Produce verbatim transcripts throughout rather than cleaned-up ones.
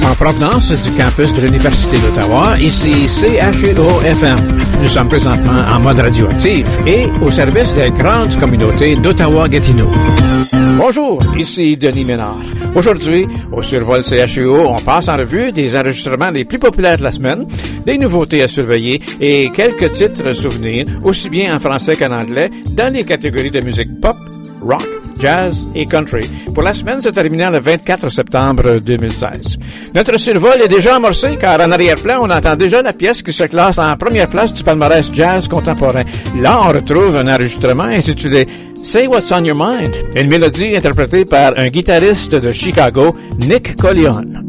En provenance du campus de l'Université d'Ottawa, ici C H U O F M. Nous sommes présentement en mode radioactif et au service des grandes communautés d'Ottawa-Gatineau. Bonjour, ici Denis Ménard. Aujourd'hui, au Survol C H U O, on passe en revue des enregistrements les plus populaires de la semaine, des nouveautés à surveiller et quelques titres souvenirs, aussi bien en français qu'en anglais, dans les catégories de musique pop, rock, jazz et country. Pour la semaine se terminant le vingt-quatre septembre deux mille seize. Notre survol est déjà amorcé car en arrière-plan, on entend déjà la pièce qui se classe en première place du palmarès jazz contemporain. Là, on retrouve un enregistrement intitulé Say What's on Your Mind, une mélodie interprétée par un guitariste de Chicago, Nick Collion.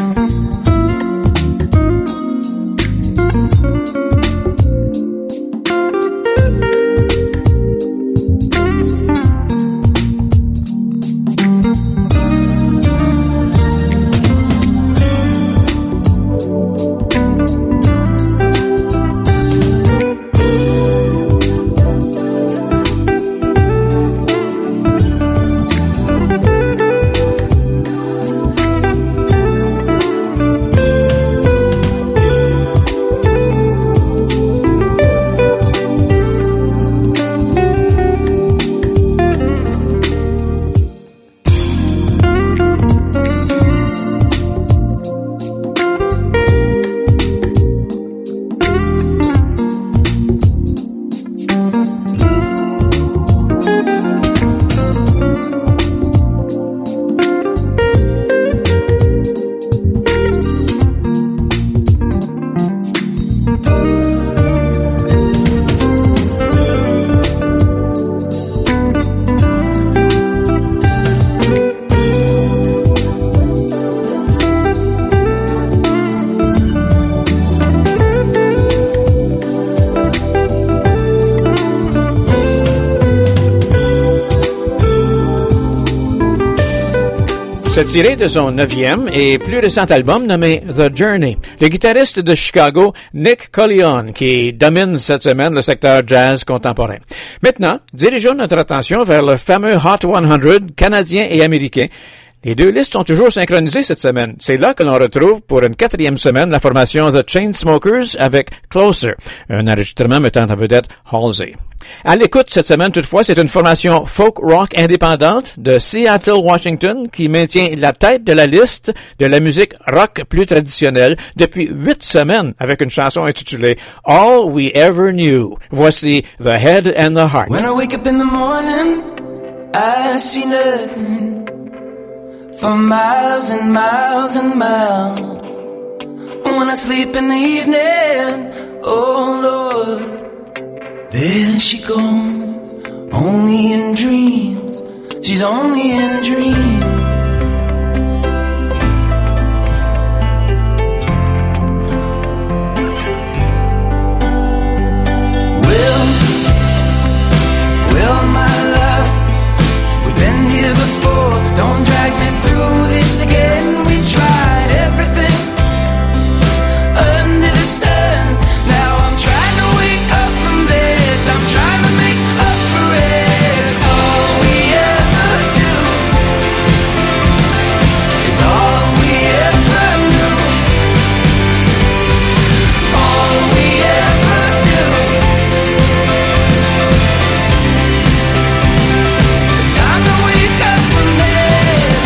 Tiré de son neuvième et plus récent album nommé The Journey. Le guitariste de Chicago, Nick Collion, qui domine cette semaine le secteur jazz contemporain. Maintenant, dirigeons notre attention vers le fameux Hot cent canadien et américain. Les deux listes sont toujours synchronisées cette semaine. C'est là que l'on retrouve pour une quatrième semaine la formation The Chainsmokers avec Closer, un enregistrement mettant en vedette Halsey. À l'écoute cette semaine toutefois, c'est une formation folk rock indépendante de Seattle, Washington qui maintient la tête de la liste de la musique rock plus traditionnelle depuis huit semaines avec une chanson intitulée All We Ever Knew. Voici The Head and the Heart. When I wake up in the morning, I see nothing for miles and miles and miles. When I sleep in the evening, oh Lord, there she goes, only in dreams, she's only in dreams. Well, well my love, we've been here before, don't drag me through this again. We tried everything under the sun. Now I'm trying to wake up from this. I'm trying to make up for it. All we ever do is all we ever knew. All we ever do. It's time to wake up from this.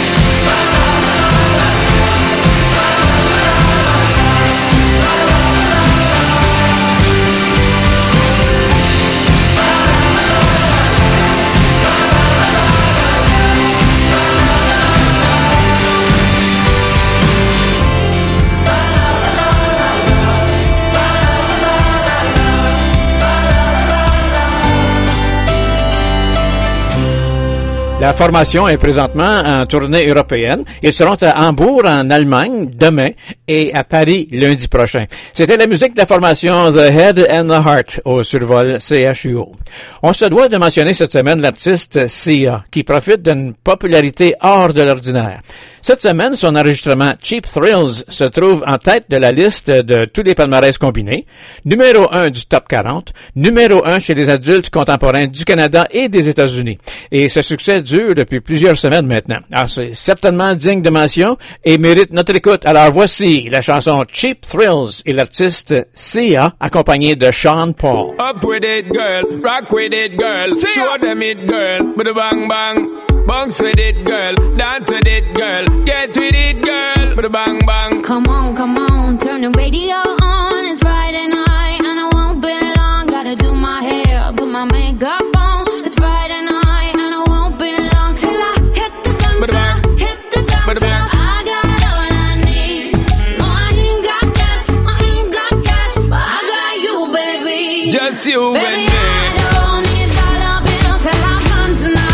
La formation est présentement en tournée européenne. Ils seront à Hambourg, en Allemagne, demain et à Paris lundi prochain. C'était la musique de la formation The Head and the Heart au survol C H U O. On se doit de mentionner cette semaine l'artiste Sia, qui profite d'une popularité hors de l'ordinaire. Cette semaine, son enregistrement Cheap Thrills se trouve en tête de la liste de tous les palmarès combinés, numéro un du top quarante, numéro un chez les adultes contemporains du Canada et des États-Unis. Et ce succès dure depuis plusieurs semaines maintenant. Alors, c'est certainement digne de mention et mérite notre écoute. Alors, voici la chanson Cheap Thrills et l'artiste Sia, accompagné de Sean Paul. Up with it, girl. Rock with it, girl. Show them it, girl. With a bang bang. Bounce with it, girl. Dance with it, girl. Get with it, girl. With a bang bang. Come on, come on. Turn the radio on. It's Friday night and I won't be long. Gotta do my hair, put my makeup on. It's Friday night and I won't be long till I hit the dance floor. Hit the dance floor. I got all I need. No, I ain't got cash. I ain't got cash, but I got you, baby. Just you baby, and me. I don't need dollar bills to have fun tonight.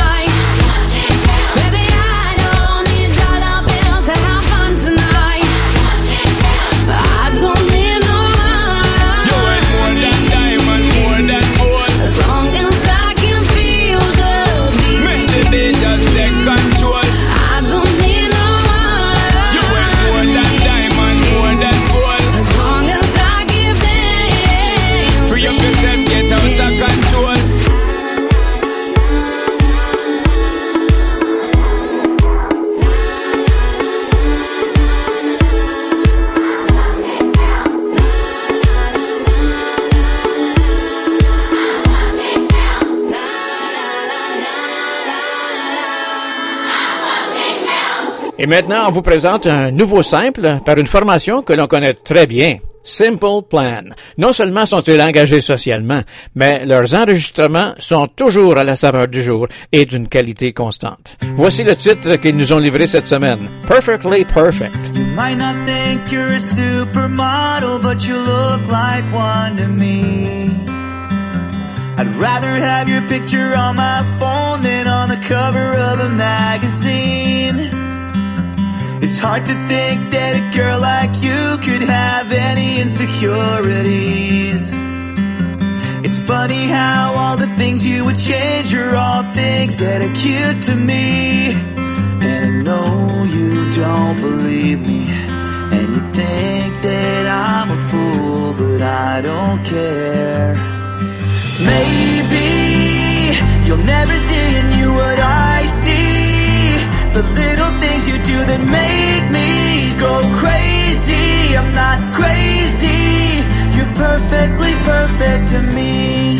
Et maintenant, on vous présente un nouveau simple par une formation que l'on connaît très bien, Simple Plan. Non seulement sont-ils engagés socialement, mais leurs enregistrements sont toujours à la saveur du jour et d'une qualité constante. Voici le titre qu'ils nous ont livré cette semaine, Perfectly Perfect. You might not think you're a supermodel, but you look like one to me. I'd rather have your picture on my phone than on the cover of a magazine. It's hard to think that a girl like you could have any insecurities. It's funny how all the things you would change are all things that are cute to me. And I know you don't believe me, and you think that I'm a fool, but I don't care. Maybe you'll never see in you what I see. The little things you do that make me go crazy. I'm not crazy. You're perfectly perfect to me.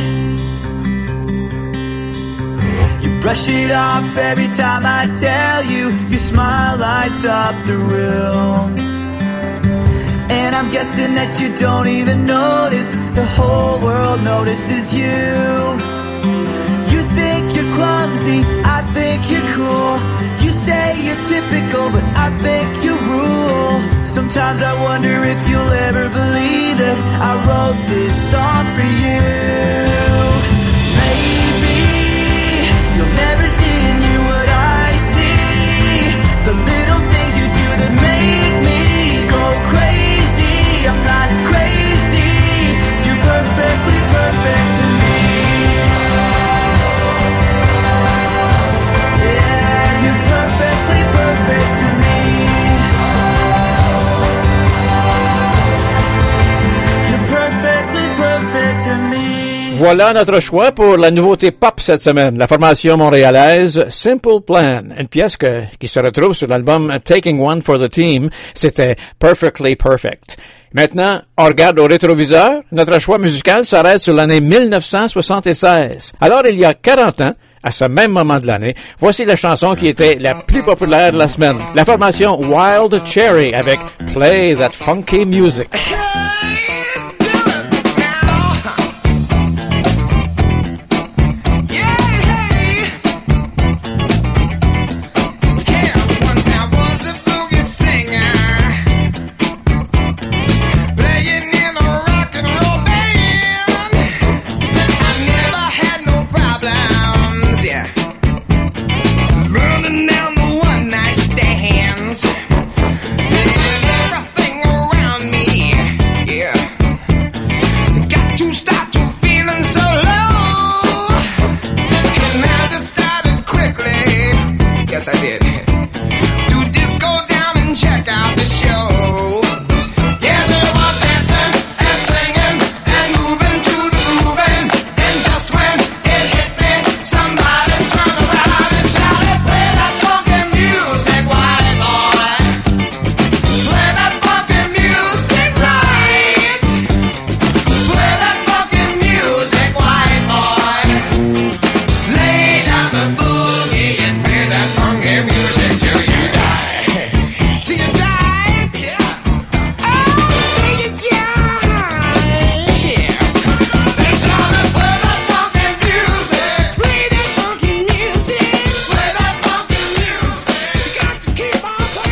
You brush it off every time I tell you. Your smile lights up the room. And I'm guessing that you don't even notice. The whole world notices you. You think you're clumsy, I think you're cool. You say you're typical, but I think you rule. Sometimes I wonder if you'll ever believe that I wrote this song for you. Maybe you'll never see in you what I see. The little things you do that make me go crazy. I'm not crazy. You're perfectly perfect to me. Perfect to me. You're perfectly perfect to me. Voilà notre choix pour la nouveauté pop cette semaine, la formation montréalaise Simple Plan, une pièce que, qui se retrouve sur l'album Taking One for the Team, c'était Perfectly Perfect. Maintenant, on regarde au rétroviseur, notre choix musical s'arrête sur l'année mille neuf cent soixante-seize. Alors, il y a quarante ans, à ce même moment de l'année, voici la chanson qui était la plus populaire de la semaine. La formation Wild Cherry avec Play That Funky Music. Yes, I did. To disco.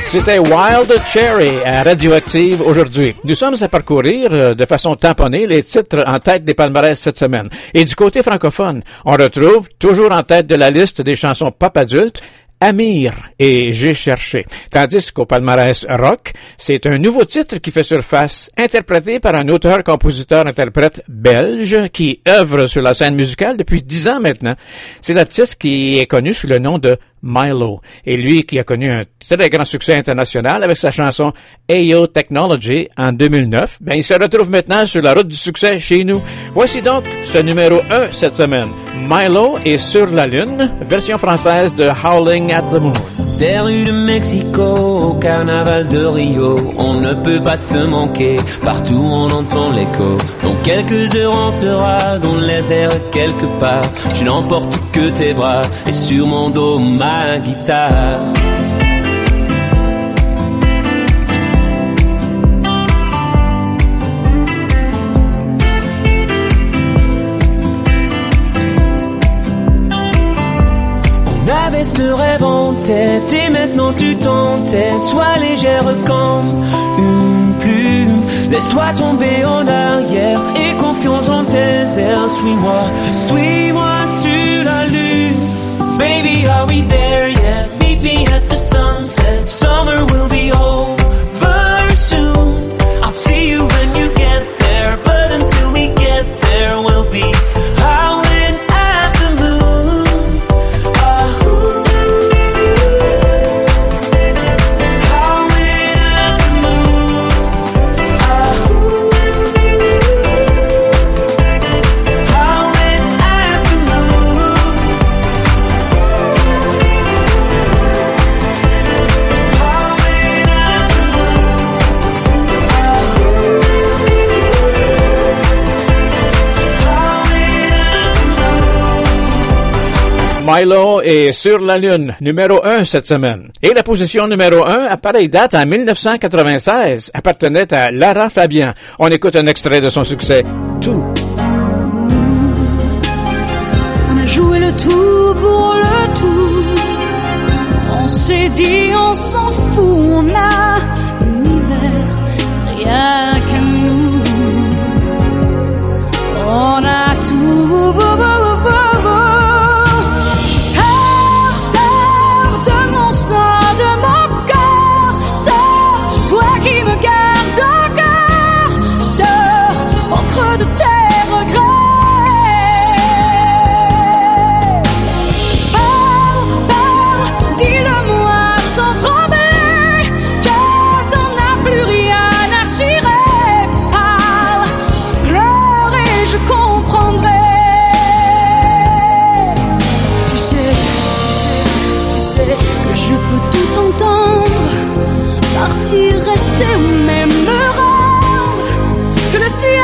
C'était Wild Cherry à Radioactive aujourd'hui. Nous sommes à parcourir euh, de façon tamponnée les titres en tête des palmarès cette semaine. Et du côté francophone, on retrouve toujours en tête de la liste des chansons pop adultes Amir et J'ai cherché. Tandis qu'au palmarès rock, c'est un nouveau titre qui fait surface, interprété par un auteur, compositeur, interprète belge qui œuvre sur la scène musicale depuis dix ans maintenant. C'est l'artiste qui est connu sous le nom de Milo. Et lui qui a connu un très grand succès international avec sa chanson Ayo Technology en deux mille neuf, ben il se retrouve maintenant sur la route du succès chez nous. Voici donc ce numéro un cette semaine. Milo est sur la lune, version française de Howling at the Moon. Des rues de Mexico au carnaval de Rio, on ne peut pas se manquer, partout on entend l'écho. Dans quelques heures on sera dans les airs quelque part. Je n'emporte que tes bras et sur mon dos ma guitare. On avait ce rêve en tête et maintenant tu t'entêtes. Sois légère comme une plume, laisse-toi tomber en arrière et confiance en tes airs. Suis-moi, suis-moi sur la lune. Baby, are we there yet? Meet me at the sunset. Summer will be over soon. I'll see you when you get there, but until we get there we'll be howling at the moon. Milo est sur la lune, numéro un cette semaine. Et la position numéro un, à pareille date, en dix-neuf cent quatre-vingt-seize, appartenait à Lara Fabian. On écoute un extrait de son succès, Tout. On a joué le tout pour le tout. On s'est dit, on s'en fout, on a l'univers, rien que nous. On a tout, bo, bo, bo, bo, bo. De tes regrets, parle, parle, dis-le-moi sans trembler, que t'en as plus rien à cirer. Parle, pleure et je comprendrai. Tu sais, tu sais, tu sais que je peux tout entendre, partir, rester ou même me rendre, que le ciel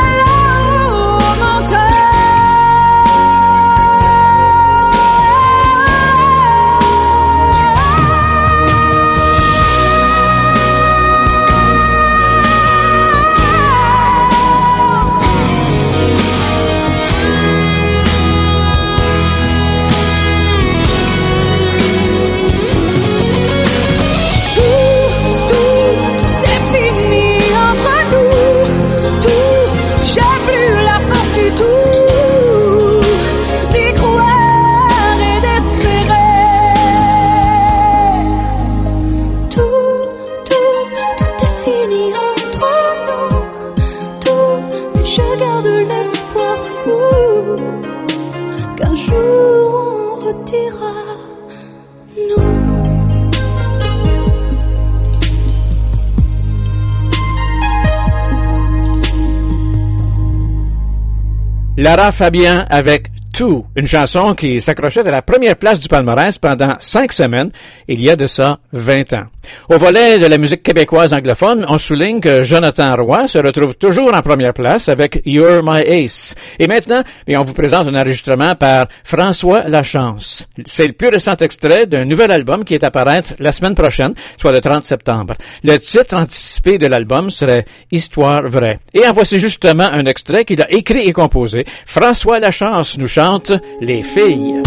Lara Fabian avec Tout, une chanson qui s'accrochait à la première place du palmarès pendant cinq semaines, il y a de ça vingt ans. Au volet de la musique québécoise anglophone, on souligne que Jonathan Roy se retrouve toujours en première place avec You're My Ace. Et maintenant, on vous présente un enregistrement par François Lachance. C'est le plus récent extrait d'un nouvel album qui est à paraître la semaine prochaine, soit le trente septembre. Le titre anticipé de l'album serait Histoire vraie. Et en voici justement un extrait qu'il a écrit et composé. François Lachance nous chante Les filles.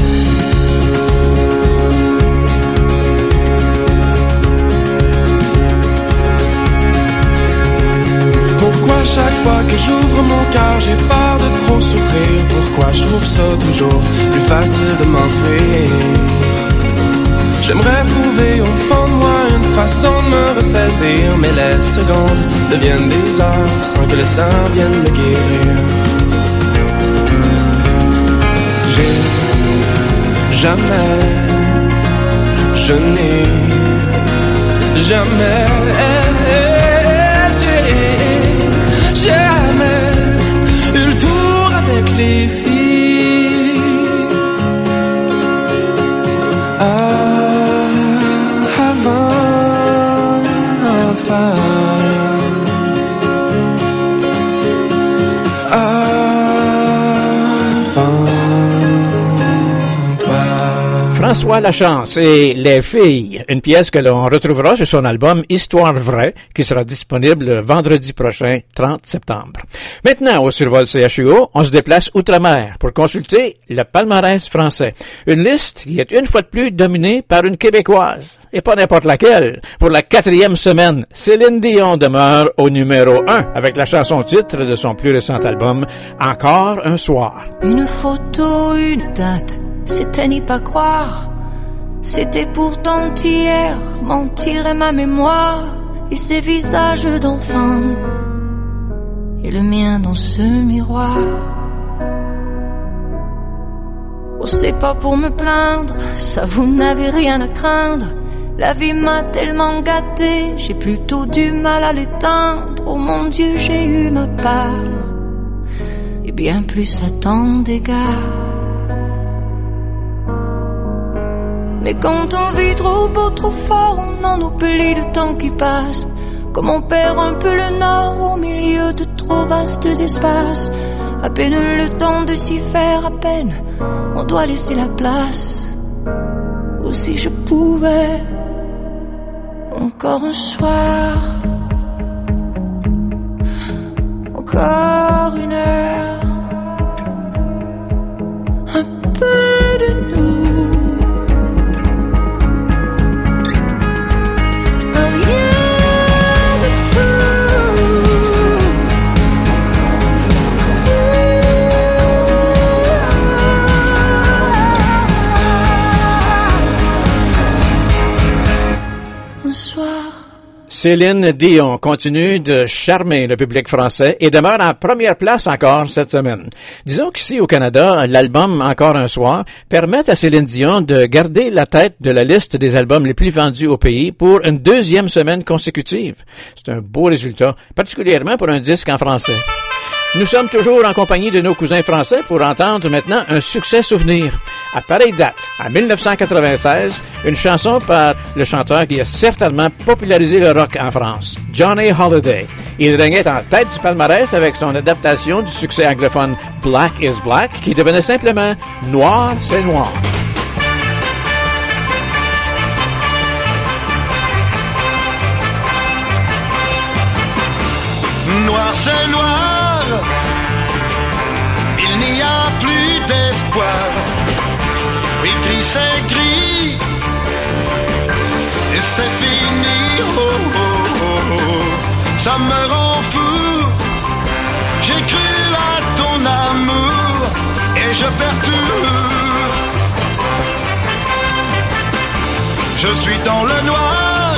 que j'ouvre mon cœur, j'ai peur de trop souffrir. Pourquoi je trouve ça toujours plus facile de m'enfuir? J'aimerais trouver au fond de moi une façon de me ressaisir, mais les secondes deviennent des heures sans que le temps vienne me guérir. J'ai jamais, je n'ai jamais, j'ai jamais eu le tour avec les filles. Ah, avant toi. François Lachance et Les Filles, une pièce que l'on retrouvera sur son album Histoire vraie, qui sera disponible vendredi prochain, trente septembre. Maintenant, au Survol C H U O, on se déplace outre-mer pour consulter le palmarès français. Une liste qui est une fois de plus dominée par une Québécoise. Et pas n'importe laquelle. Pour la quatrième semaine, Céline Dion demeure au numéro un avec la chanson titre de son plus récent album, Encore un soir. Une photo, une date, c'était n'y pas croire. C'était pourtant hier, mentirait ma mémoire. Et ces visages d'enfants, et le mien dans ce miroir. Oh, c'est pas pour me plaindre, ça vous n'avez rien à craindre. La vie m'a tellement gâtée, j'ai plutôt du mal à l'éteindre. Oh mon Dieu, j'ai eu ma part, et bien plus à tant d'égards. Mais quand on vit trop beau, trop fort, on en oublie le temps qui passe. Comme on perd un peu le nord au milieu de trop vastes espaces. À peine le temps de s'y faire, à peine on doit laisser la place. Ou si je pouvais, encore un soir, encore une heure, un peu de nous. Céline Dion continue de charmer le public français et demeure en première place encore cette semaine. Disons qu'ici au Canada, l'album Encore un soir permet à Céline Dion de garder la tête de la liste des albums les plus vendus au pays pour une deuxième semaine consécutive. C'est un beau résultat, particulièrement pour un disque en français. Nous sommes toujours en compagnie de nos cousins français pour entendre maintenant un succès souvenir. À pareille date, en dix-neuf cent quatre-vingt-seize, une chanson par le chanteur qui a certainement popularisé le rock en France, Johnny Holiday. Il régnait en tête du palmarès avec son adaptation du succès anglophone Black is Black, qui devenait simplement Noir c'est Noir. Noir c'est noir, il n'y a plus d'espoir. Oui, gris c'est gris, et c'est fini. Oh, oh, oh, oh. Ça me rend fou. J'ai cru à ton amour et je perds tout. Je suis dans le noir,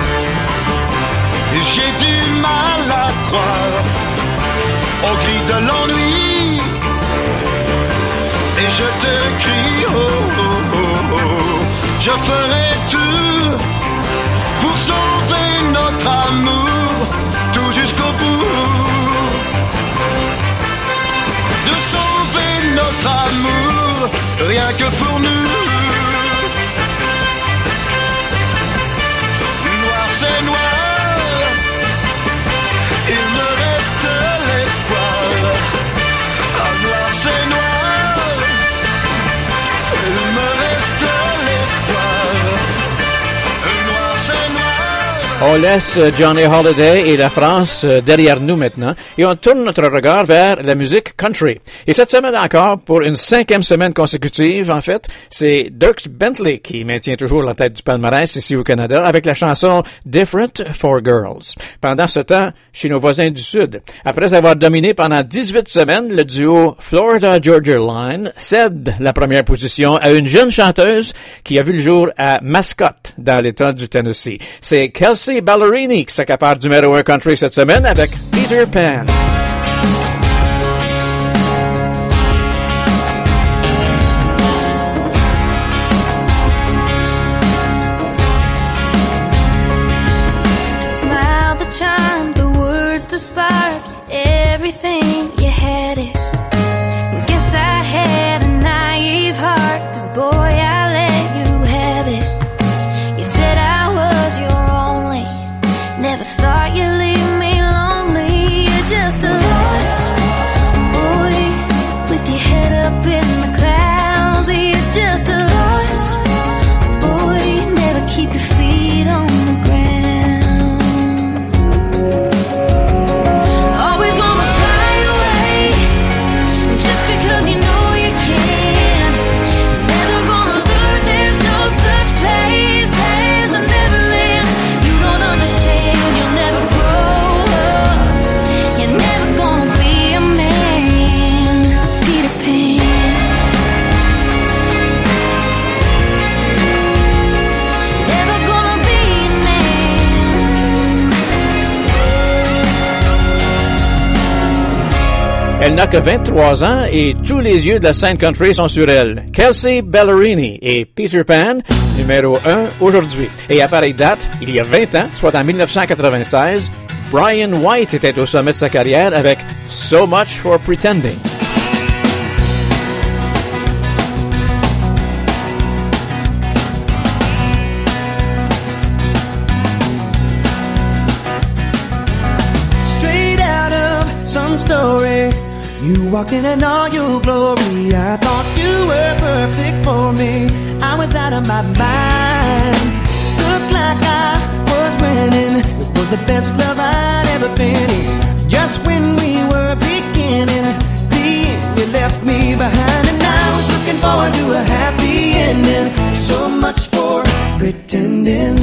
j'ai du mal à croire au gris de l'ennui. Et je te crie, oh, oh, oh, oh. Je ferai tout pour sauver notre amour, tout jusqu'au bout. De sauver notre amour, rien que pour nous. Noir c'est noir, il me reste l'espoir. Ah, noir c'est noir, il me reste l'espoir. Noir c'est noir, On laisse Johnny Holiday et la France derrière nous maintenant et on tourne notre regard vers la musique country. Et cette semaine encore, pour une cinquième semaine consécutive, en fait, c'est Dierks Bentley qui maintient toujours la tête du palmarès ici au Canada avec la chanson Different for Girls. Pendant ce temps, chez nos voisins du Sud, après avoir dominé pendant dix-huit semaines, le duo Florida Georgia Line cède la première position à une jeune chanteuse qui a vu le jour à Mascot dans l'État du Tennessee. C'est Kelsey Ballerini qui s'accapare du numéro un country cette semaine avec Peter Pan. Smile, the charm, the words, the spark, everything, you had it. Guess I had a naive heart, 'cause boy, I let you have it. You said I was your only, never thought you'd leave me lonely. You're just a lost boy with your head up in the clouds. You're just a lost boy, never keep your feet on the ground. Always gonna fly away just because you know you can. Never gonna learn there's no such place as a Neverland. You don't understand, you'll never grow up. You're never gonna be a man, Peter Pan. Never gonna be a man. Elle n'a que vingt-trois ans et tous les yeux de la scène country sont sur elle. Kelsey Ballerini et Peter Pan, numéro un aujourd'hui. Et à pareille date, il y a vingt ans, soit en dix-neuf cent quatre-vingt-seize, Brian White était au sommet de sa carrière avec So Much for Pretending. Straight out of some story, you walked in in all your glory. I thought you were perfect for me. I was out of my mind. Looked like I was winning. It was the best love I'd ever been in. Just when we were beginning, the end you left me behind. And I was looking forward to a happy ending. So much for pretending.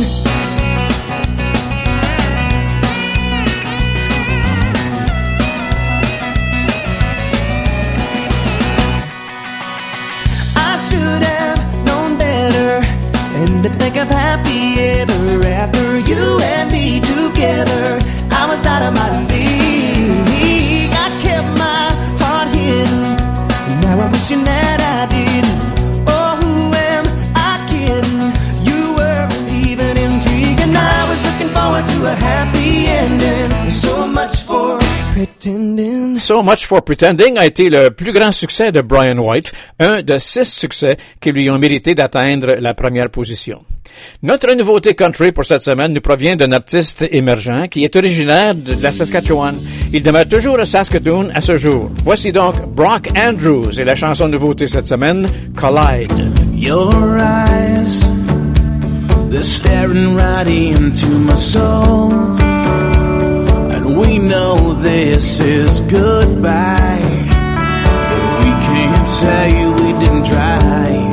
Should have known better, and to think of happy ever after you and me together. I was out of my league. I kept my heart hidden. Now I'm wishing that I didn't. Oh, who am I kidding? You weren't even intrigued, and I was looking forward to a happy ending. So much for pretending. So Much for Pretending a été le plus grand succès de Brian White, un de six succès qui lui ont mérité d'atteindre la première position. Notre nouveauté country pour cette semaine nous provient d'un artiste émergent qui est originaire de la Saskatchewan. Il demeure toujours à Saskatoon à ce jour. Voici donc Brock Andrews et la chanson nouveauté cette semaine, Collide. Your eyes, they're staring right into my soul. And we know this is goodbye, but we can't say we didn't try.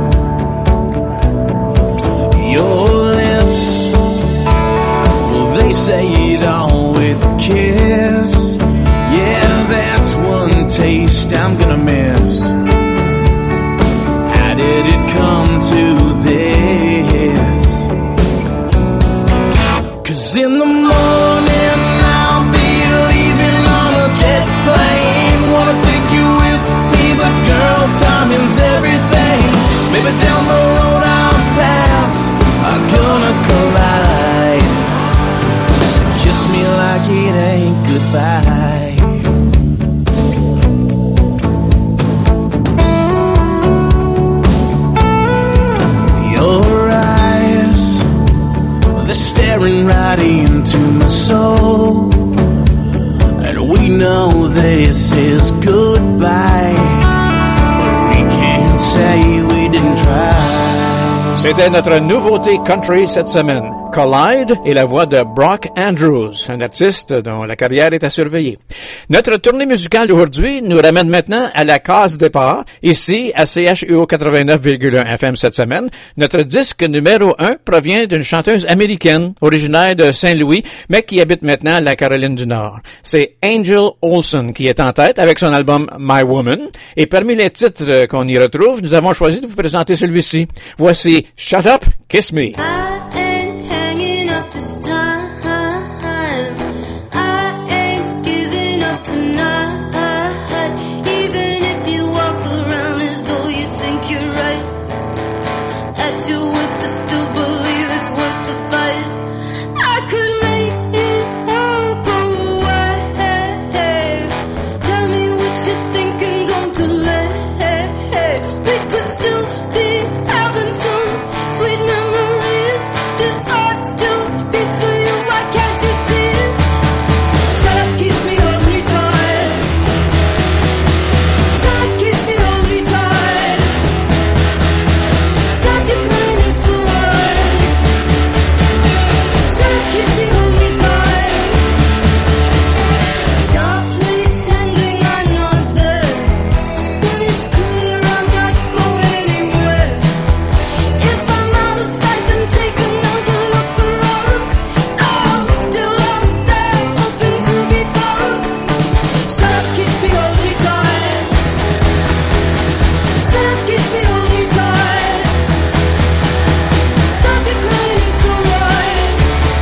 Your lips, well, they say it all with a kiss. Yeah, that's one taste I'm gonna miss. How did it come to this? 'Cause in the morning I'll be leaving on a jet plane. Wanna take you with me, but girl, timing's everything. Maybe down the road our paths are gonna collide. So kiss me like it ain't goodbye. Your eyes, they're staring right into my soul. And we know this is goodbye, but we can't say we didn't try. C'était notre nouveauté country cette semaine. Collide et la voix de Brock Andrews, un artiste dont la carrière est à surveiller. Notre tournée musicale d'aujourd'hui nous ramène maintenant à la case départ, ici à C H U O quatre-vingt-neuf virgule un F M cette semaine. Notre disque numéro un provient d'une chanteuse américaine, originaire de Saint-Louis, mais qui habite maintenant à la Caroline du Nord. C'est Angel Olsen qui est en tête avec son album My Woman. Et parmi les titres qu'on y retrouve, nous avons choisi de vous présenter celui-ci. Voici Shut Up, Kiss Me. This time, I ain't giving up tonight. Even if you walk around as though you think you're right, at your worst I still believe it's worth the fight. I could make it all go away. Tell me what you're thinking, don't delay. We could still be having some sweet memories. This heart still beats for you, why can't you see it? Shut up, kiss me, hold me tight. Shut up, kiss me, hold me tight. Stop your crying, it's alright. Shut up, kiss me, hold me tight. Stop pretending I'm not there, when it's clear I'm not going anywhere. If I'm out of sight, then take another look around. I'm still out there, hoping to be found. Shut up, kiss me, hold me tight. Shut up, kiss me, hold me tight. Stop your crying, it's alright.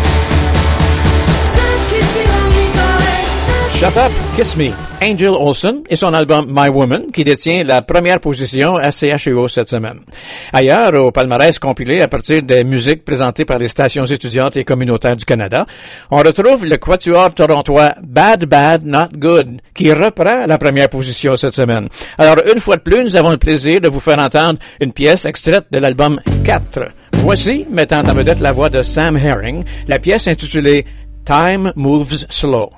Shut up, kiss me, hold me tight. Shut Up, Kiss Me, Angel Olsen et son album My Woman qui détient la première position à C H U O cette semaine. Ailleurs, au palmarès compilé à partir des musiques présentées par les stations étudiantes et communautaires du Canada, on retrouve le quatuor torontois Bad Bad Not Good qui reprend la première position cette semaine. Alors, une fois de plus, nous avons le plaisir de vous faire entendre une pièce extraite de l'album quatre. Voici, mettant en vedette la voix de Sam Herring, la pièce intitulée Time Moves Slow.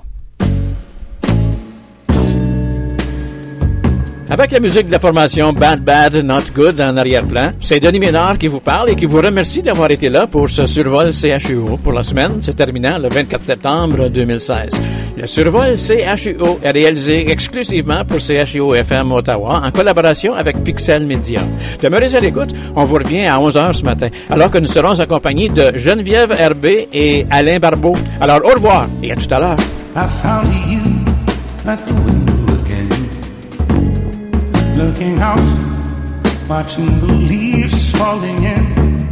Avec la musique de la formation Bad Bad Not Good en arrière-plan, c'est Denis Ménard qui vous parle et qui vous remercie d'avoir été là pour ce survol C H U O pour la semaine se terminant le vingt-quatre septembre deux mille seize. Le survol C H U O est réalisé exclusivement pour C H U O F M Ottawa en collaboration avec Pixel Media. Demeurez à l'écoute, on vous revient à onze heures ce matin, alors que nous serons accompagnés de Geneviève Herbé et Alain Barbeau. Alors au revoir et à tout à l'heure. I found you at the window again, looking out, watching the leaves falling in.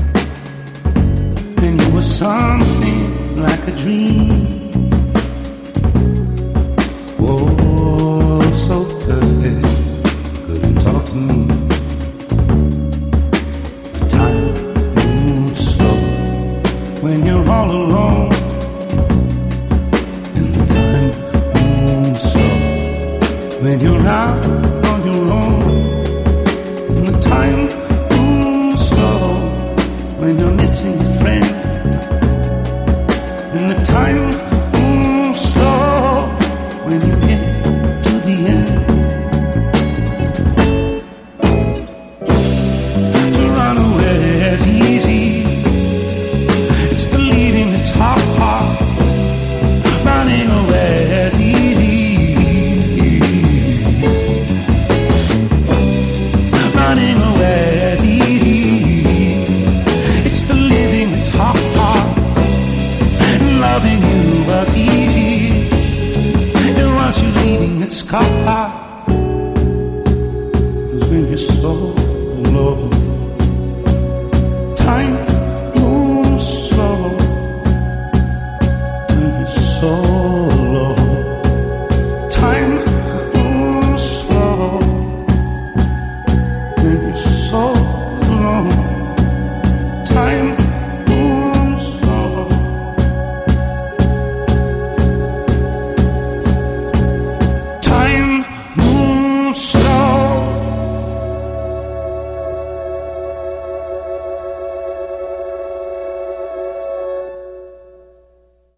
Then you were something like a dream. Oh, so perfect, couldn't talk to me. The time moves slow when you're all alone, and the time moves slow when you're out on your own. And the time moves slow when you're missing a friend. And the time moves slow when you get to the end. To run away is easy, it's the leaving that's hard. Running away is easy, running away is easy, it's the living that's hard. And loving you was easy, and once you're leaving it's hard.